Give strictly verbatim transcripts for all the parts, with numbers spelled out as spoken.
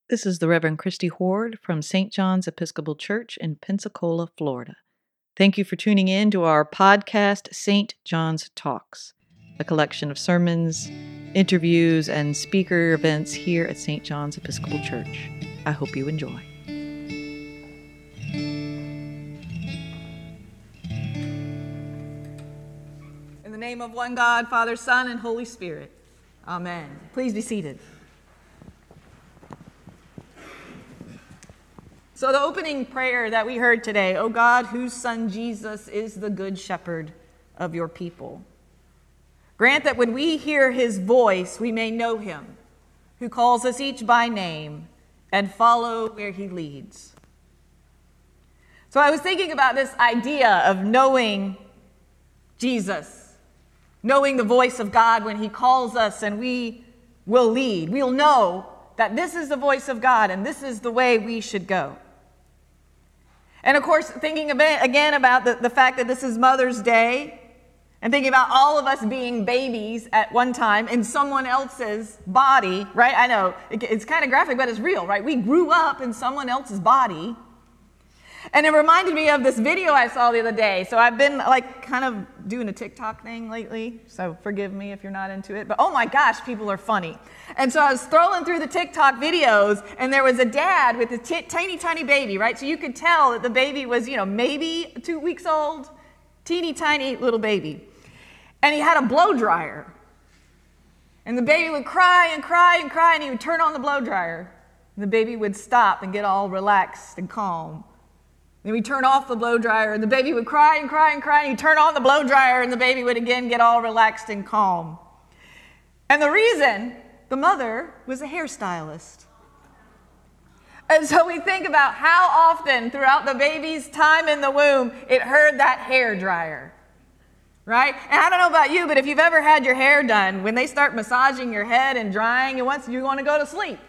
This is the Reverend Christy Horde from Saint John's Episcopal Church in Pensacola, Florida. Thank you for tuning in to our podcast, Saint John's Talks, a collection of sermons, interviews, and speaker events here at Saint John's Episcopal Church. I hope you enjoy. In the name of one God, Father, Son, and Holy Spirit. Amen. Please be seated. So the opening prayer that we heard today, O God, whose Son Jesus is the good shepherd of your people. Grant that when we hear his voice, we may know him, who calls us each by name, and follow where he leads. So I was thinking about this idea of knowing Jesus, knowing the voice of God when he calls us, and we will lead. We'll know that this is the voice of God, and this is the way we should go. And of course, thinking again about the, the fact that this is Mother's Day, and thinking about all of us being babies at one time in someone else's body, right? I know, it, it's kind of graphic, but it's real, right? We grew up in someone else's body. And it reminded me of this video I saw the other day. So I've been like kind of doing a TikTok thing lately, so forgive me if you're not into it. But oh my gosh, people are funny. And so I was scrolling through the TikTok videos, and there was a dad with a t- tiny, tiny baby, right? So you could tell that the baby was, you know, maybe two weeks old, teeny, tiny little baby. And he had a blow dryer. And the baby would cry and cry and cry, and he would turn on the blow dryer. And the baby would stop and get all relaxed and calm. Then we'd turn off the blow dryer, and the baby would cry and cry and cry, and he'd turn on the blow dryer, and the baby would again get all relaxed and calm. And the reason, the mother was a hairstylist. And so we think about how often throughout the baby's time in the womb, it heard that hair dryer, right? And I don't know about you, but if you've ever had your hair done, when they start massaging your head and drying, you want, you want to go to sleep.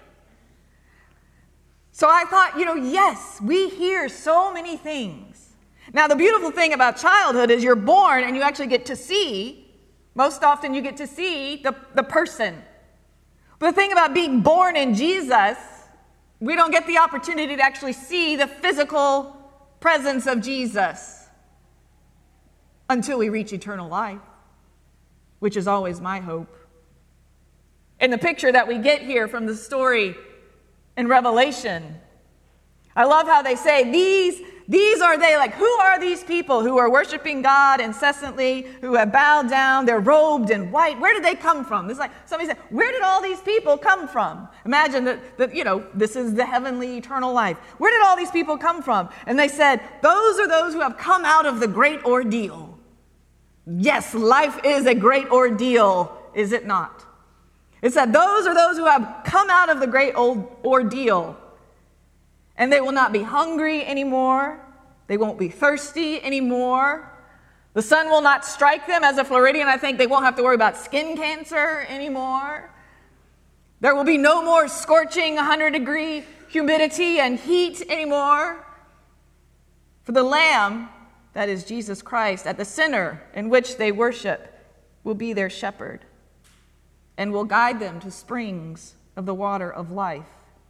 So I thought, you know, yes, we hear so many things. Now, the beautiful thing about childhood is you're born and you actually get to see, most often you get to see the, the person. But the thing about being born in Jesus, we don't get the opportunity to actually see the physical presence of Jesus until we reach eternal life, which is always my hope. And the picture that we get here from the story in Revelation, I love how they say, these, these are they, like, who are these people who are worshiping God incessantly, who have bowed down, they're robed in white? Where did they come from? It's like somebody said, where did all these people come from? Imagine that, that, you know, this is the heavenly eternal life. Where did all these people come from? And they said, those are those who have come out of the great ordeal. Yes, life is a great ordeal, is it not? It said, those are those who have come out of the great old ordeal, and they will not be hungry anymore. They won't be thirsty anymore. The sun will not strike them. As a Floridian, I think they won't have to worry about skin cancer anymore. There will be no more scorching one hundred degree humidity and heat anymore. For the Lamb, that is Jesus Christ, at the center in which they worship, will be their shepherd, and will guide them to springs of the water of life.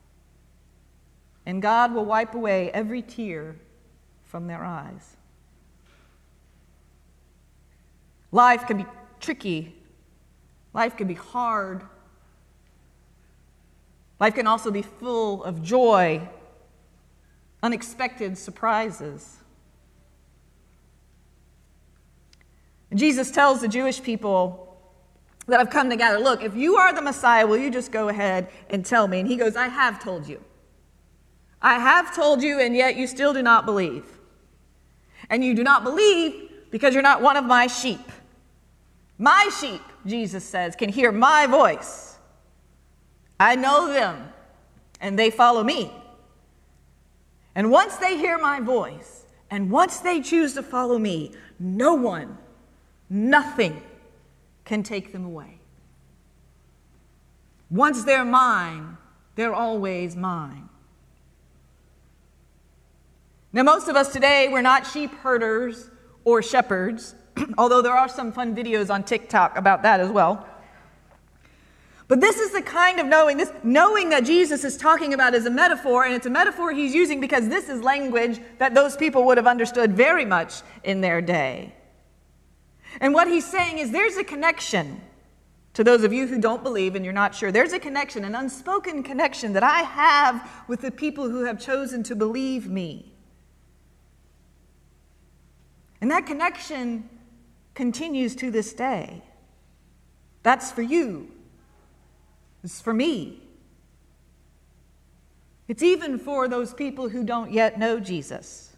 And God will wipe away every tear from their eyes. Life can be tricky. Life can be hard. Life can also be full of joy, unexpected surprises. And Jesus tells the Jewish people that have come together, look, if you are the Messiah, will you just go ahead and tell me? And he goes, I have told you. I have told you, and yet you still do not believe. And you do not believe because you're not one of my sheep. My sheep, Jesus says, can hear my voice. I know them, and they follow me. And once they hear my voice, and once they choose to follow me, no one, nothing can take them away. Once they're mine, they're always mine. Now, most of us today, we're not sheep herders or shepherds, although there are some fun videos on TikTok about that as well. But this is the kind of knowing, this knowing that Jesus is talking about is a metaphor, and it's a metaphor he's using because this is language that those people would have understood very much in their day. And what he's saying is there's a connection. To those of you who don't believe and you're not sure, there's a connection, an unspoken connection that I have with the people who have chosen to believe me. And that connection continues to this day. That's for you. It's for me. It's even for those people who don't yet know Jesus.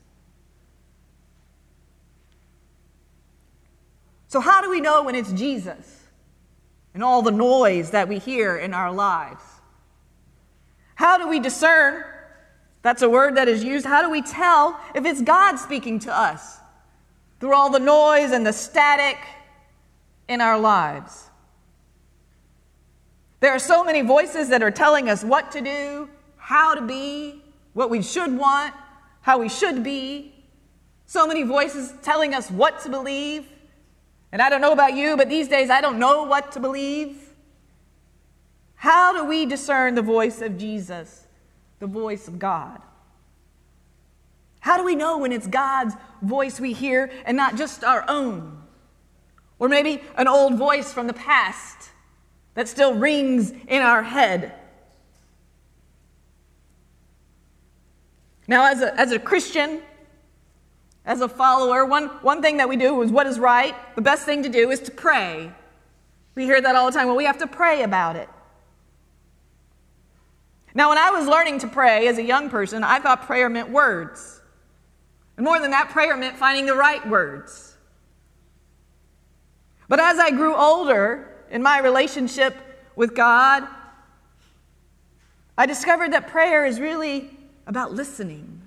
So how do we know when it's Jesus and all the noise that we hear in our lives? How do we discern? That's a word that is used. How do we tell if it's God speaking to us through all the noise and the static in our lives? There are so many voices that are telling us what to do, how to be, what we should want, how we should be. So many voices telling us what to believe. And I don't know about you, but these days I don't know what to believe. How do we discern the voice of Jesus, the voice of God? How do we know when it's God's voice we hear and not just our own? Or maybe an old voice from the past that still rings in our head. Now, as a, as a Christian, as a follower, one, one thing that we do is what is right. The best thing to do is to pray. We hear that all the time. Well, we have to pray about it. Now, when I was learning to pray as a young person, I thought prayer meant words. And more than that, prayer meant finding the right words. But as I grew older in my relationship with God, I discovered that prayer is really about listening.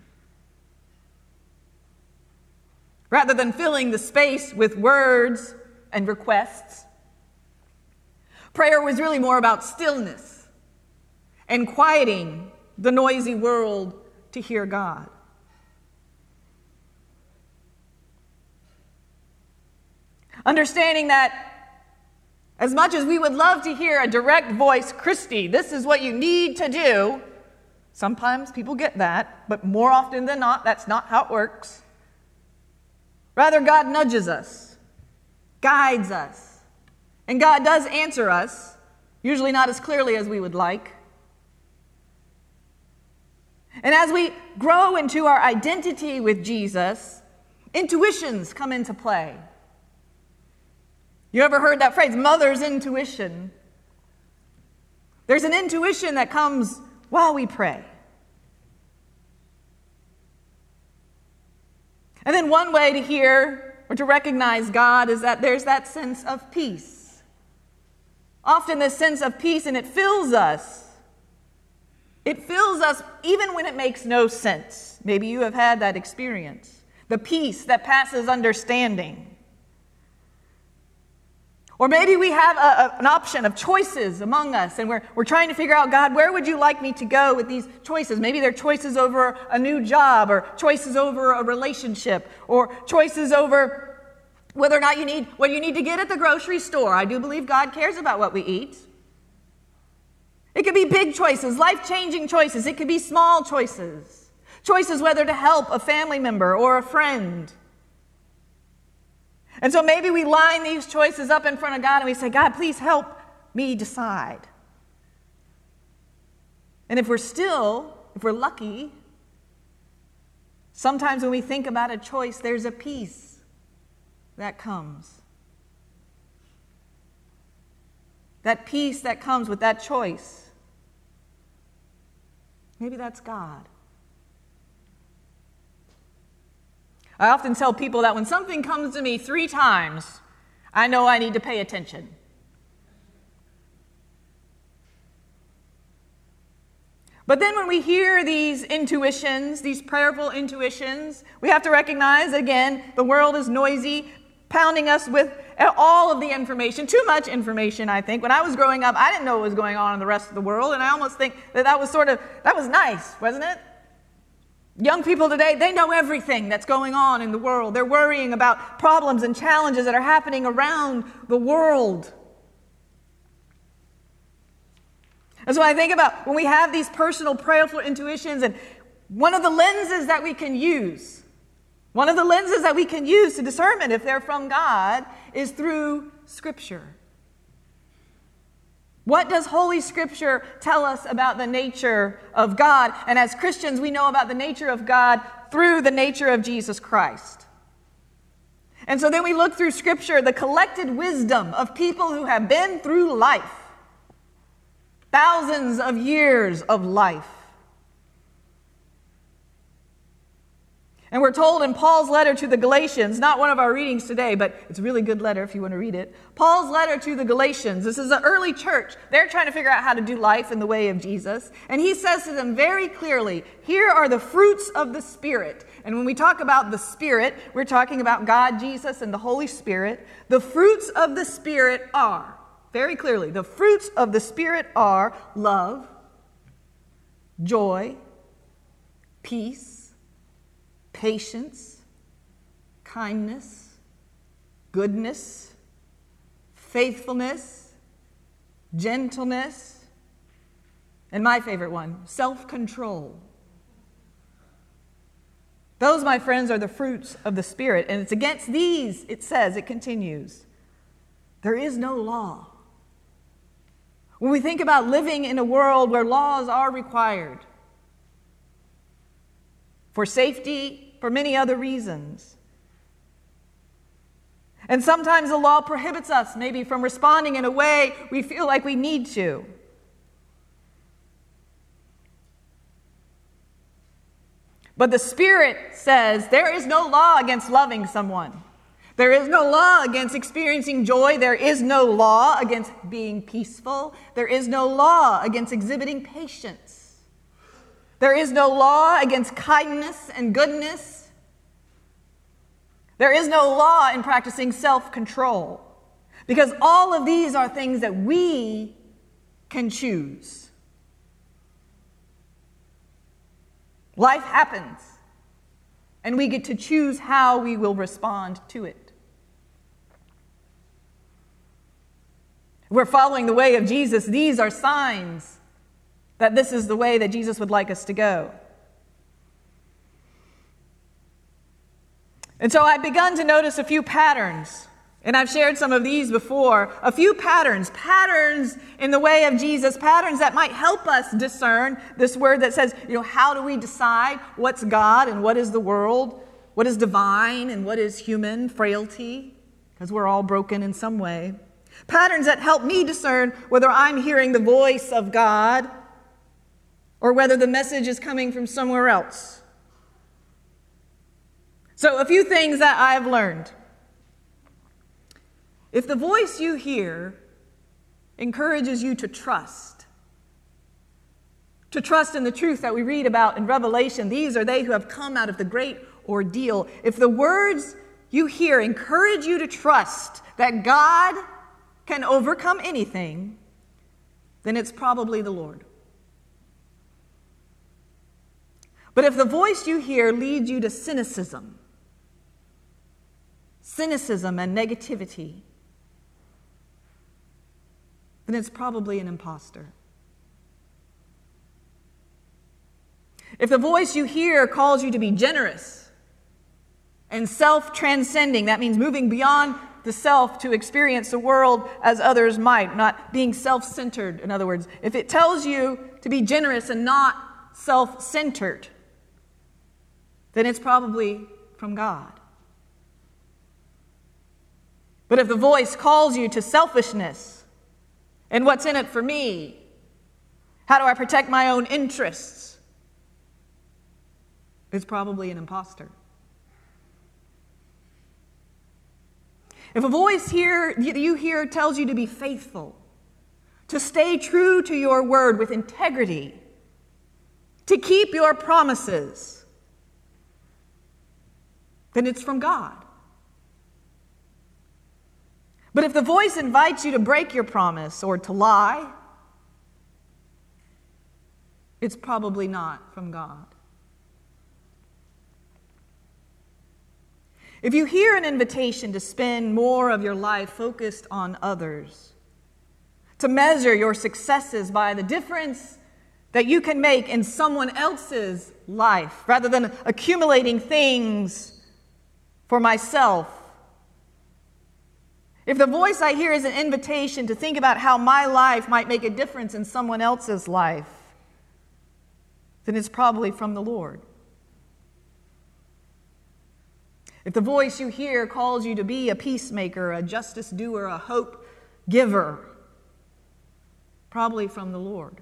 Rather than filling the space with words and requests, prayer was really more about stillness and quieting the noisy world to hear God. Understanding that as much as we would love to hear a direct voice, Christy, this is what you need to do, sometimes people get that, but more often than not, that's not how it works. Rather, God nudges us, guides us, and God does answer us, usually not as clearly as we would like. And as we grow into our identity with Jesus, intuitions come into play. You ever heard that phrase, mother's intuition? There's an intuition that comes while we pray. And then one way to hear or to recognize God is that there's that sense of peace. Often this sense of peace, and it fills us. It fills us even when it makes no sense. Maybe you have had that experience. The peace that passes understanding. Or maybe we have a, a, an option of choices among us, and we're, we're trying to figure out, God, where would you like me to go with these choices? Maybe they're choices over a new job, or choices over a relationship, or choices over whether or not you need what you need to get at the grocery store. I do believe God cares about what we eat. It could be big choices, life-changing choices. It could be small choices. Choices whether to help a family member or a friend. And so maybe we line these choices up in front of God and we say, God, please help me decide. And if we're still, if we're lucky, sometimes when we think about a choice, there's a peace that comes. That peace that comes with that choice. Maybe that's God. I often tell people that when something comes to me three times, I know I need to pay attention. But then when we hear these intuitions, these prayerful intuitions, we have to recognize, again, the world is noisy, pounding us with all of the information, too much information, I think. When I was growing up, I didn't know what was going on in the rest of the world, and I almost think that that was sort of, that was nice, wasn't it? Young people today, they know everything that's going on in the world. They're worrying about problems and challenges that are happening around the world. And so I think about when we have these personal prayerful intuitions, and one of the lenses that we can use, one of the lenses that we can use to discern if they're from God is through Scripture. What does Holy Scripture tell us about the nature of God? And as Christians, we know about the nature of God through the nature of Jesus Christ. And so then we look through Scripture, the collected wisdom of people who have been through life, thousands of years of life. And we're told in Paul's letter to the Galatians, not one of our readings today, but it's a really good letter if you want to read it. Paul's letter to the Galatians, this is an early church. They're trying to figure out how to do life in the way of Jesus. And he says to them very clearly, here are the fruits of the Spirit. And when we talk about the Spirit, we're talking about God, Jesus, and the Holy Spirit. The fruits of the Spirit are, very clearly, the fruits of the Spirit are love, joy, peace, patience, kindness, goodness, faithfulness, gentleness, and my favorite one, self-control. Those, my friends, are the fruits of the Spirit. And it's against these, it says, it continues, there is no law. When we think about living in a world where laws are required for safety, for many other reasons. And sometimes the law prohibits us maybe from responding in a way we feel like we need to. But the Spirit says there is no law against loving someone. There is no law against experiencing joy. There is no law against being peaceful. There is no law against exhibiting patience. There is no law against kindness and goodness. There is no law in practicing self-control, because all of these are things that we can choose. Life happens, and we get to choose how we will respond to it. We're following the way of Jesus. These are signs that this is the way that Jesus would like us to go. And so I've begun to notice a few patterns, and I've shared some of these before, a few patterns, patterns in the way of Jesus, patterns that might help us discern this word that says, you know, how do we decide what's God and what is the world, what is divine and what is human frailty, because we're all broken in some way. Patterns that help me discern whether I'm hearing the voice of God or whether the message is coming from somewhere else. So a few things that I've learned. If the voice you hear encourages you to trust, to trust in the truth that we read about in Revelation, these are they who have come out of the great ordeal. If the words you hear encourage you to trust that God can overcome anything, then it's probably the Lord. But if the voice you hear leads you to cynicism, cynicism and negativity, then it's probably an imposter. If the voice you hear calls you to be generous and self-transcending, that means moving beyond the self to experience the world as others might, not being self-centered, in other words. If it tells you to be generous and not self-centered, then it's probably from God. But if the voice calls you to selfishness and what's in it for me, how do I protect my own interests, it's probably an imposter. If a voice here you hear tells you to be faithful, to stay true to your word with integrity, to keep your promises, then it's from God. But if the voice invites you to break your promise or to lie, it's probably not from God. If you hear an invitation to spend more of your life focused on others, to measure your successes by the difference that you can make in someone else's life, rather than accumulating things for myself. If the voice I hear is an invitation to think about how my life might make a difference in someone else's life, then it's probably from the Lord. If the voice you hear calls you to be a peacemaker, a justice doer, a hope giver, probably from the Lord.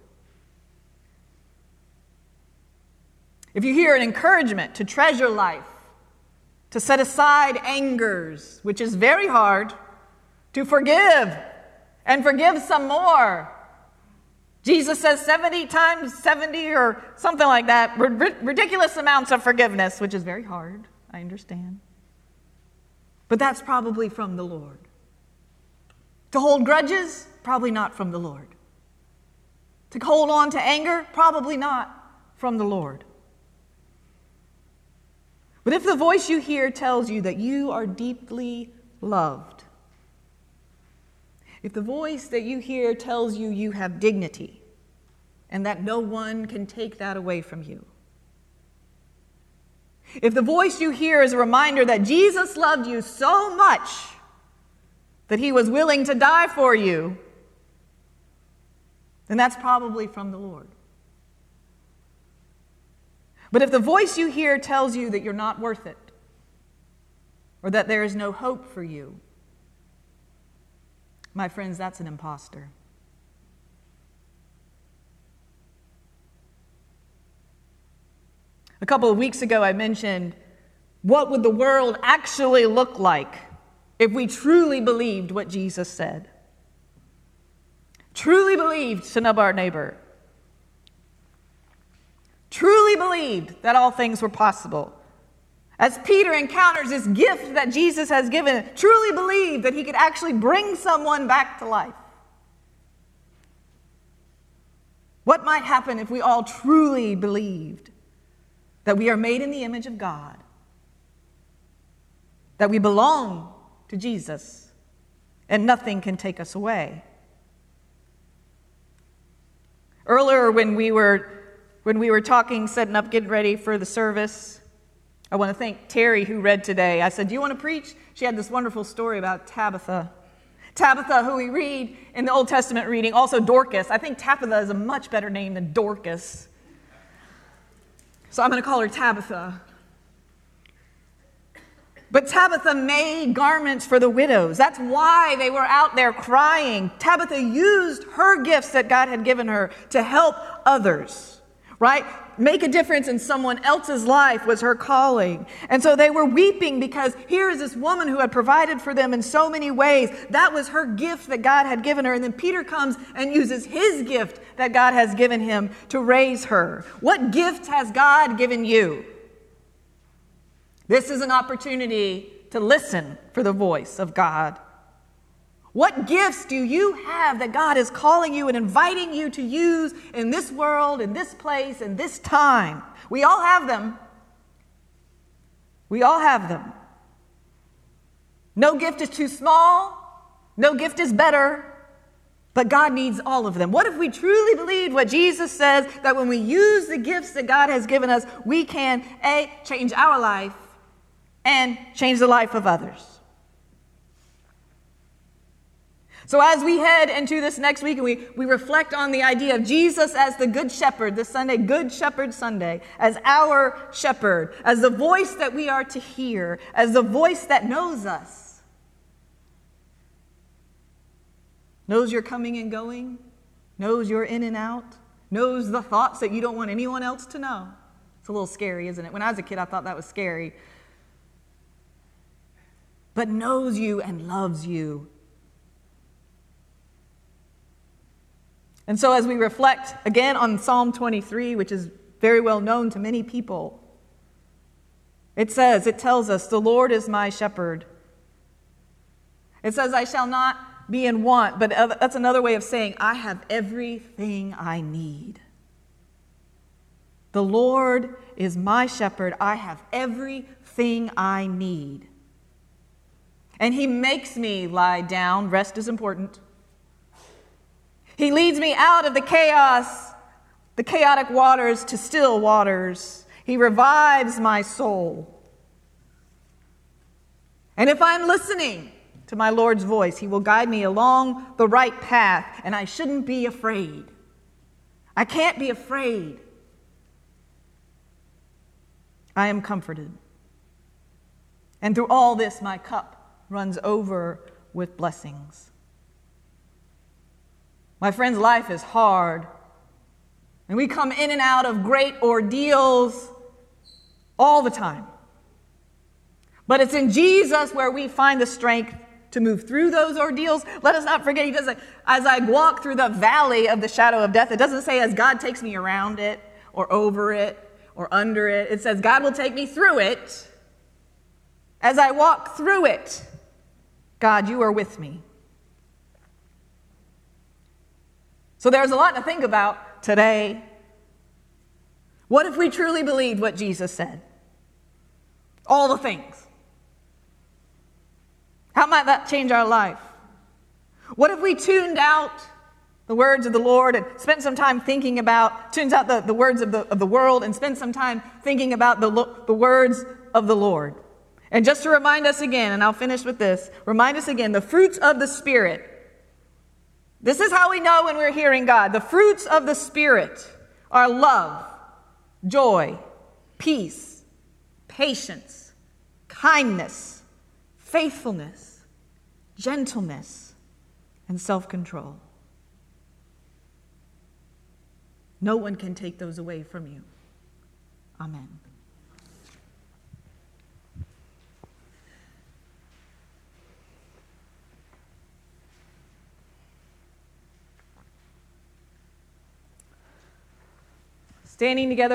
If you hear an encouragement to treasure life, to set aside angers, which is very hard, to forgive and forgive some more. Jesus says seventy times seventy or something like that, ridiculous amounts of forgiveness, which is very hard, I understand. But that's probably from the Lord. To hold grudges, probably not from the Lord. To hold on to anger, probably not from the Lord. But if the voice you hear tells you that you are deeply loved, if the voice that you hear tells you you have dignity and that no one can take that away from you, if the voice you hear is a reminder that Jesus loved you so much that he was willing to die for you, then that's probably from the Lord. But if the voice you hear tells you that you're not worth it, or that there is no hope for you, my friends, that's an imposter. A couple of weeks ago, I mentioned, what would the world actually look like if we truly believed what Jesus said? Truly believed to love our neighbor. Truly believed that all things were possible. As Peter encounters this gift that Jesus has given, truly believed that he could actually bring someone back to life. What might happen if we all truly believed that we are made in the image of God, that we belong to Jesus, and nothing can take us away? Earlier when we were when we were talking, setting up, getting ready for the service, I want to thank Terry who read today. I said, do you want to preach? She had this wonderful story about Tabitha. Tabitha, who we read in the Old Testament reading, also Dorcas. I think Tabitha is a much better name than Dorcas. So I'm going to call her Tabitha. But Tabitha made garments for the widows. That's why they were out there crying. Tabitha used her gifts that God had given her to help others, right? Make a difference in someone else's life was her calling. And so they were weeping because here is this woman who had provided for them in so many ways. That was her gift that God had given her. And then Peter comes and uses his gift that God has given him to raise her. What gift has God given you? This is an opportunity to listen for the voice of God. What gifts do you have that God is calling you and inviting you to use in this world, in this place, in this time? We all have them. We all have them. No gift is too small. No gift is better. But God needs all of them. What if we truly believed what Jesus says, that when we use the gifts that God has given us, we can, A, change our life and change the life of others? So as we head into this next week and we, we reflect on the idea of Jesus as the Good Shepherd, this Sunday, Good Shepherd Sunday, as our shepherd, as the voice that we are to hear, as the voice that knows us, knows you're coming and going, knows you're in and out, knows the thoughts that you don't want anyone else to know. It's a little scary, isn't it? When I was a kid, I thought that was scary. But knows you and loves you. And so as we reflect again on Psalm twenty-three, which is very well known to many people, it says, it tells us, the Lord is my shepherd. It says, I shall not be in want, but that's another way of saying, I have everything I need. The Lord is my shepherd. I have everything I need. And he makes me lie down. Rest is important. He leads me out of the chaos, the chaotic waters, to still waters. He revives my soul. And if I'm listening to my Lord's voice, he will guide me along the right path, and I shouldn't be afraid. I can't be afraid. I am comforted. And through all this, my cup runs over with blessings. My friends, life is hard, and we come in and out of great ordeals all the time. But it's in Jesus where we find the strength to move through those ordeals. Let us not forget, he doesn't, as I walk through the valley of the shadow of death, it doesn't say as God takes me around it or over it or under it. It says God will take me through it. As I walk through it, God, you are with me. So there's a lot to think about today. What if we truly believed what Jesus said? All the things. How might that change our life? What if we tuned out the words of the Lord and spent some time thinking about, tunes out the, the words of the, of the world and spent some time thinking about the, the words of the Lord? And just to remind us again, and I'll finish with this, remind us again, the fruits of the Spirit. This is how we know when we're hearing God. The fruits of the Spirit are love, joy, peace, patience, kindness, faithfulness, gentleness, and self-control. No one can take those away from you. Amen. Standing together.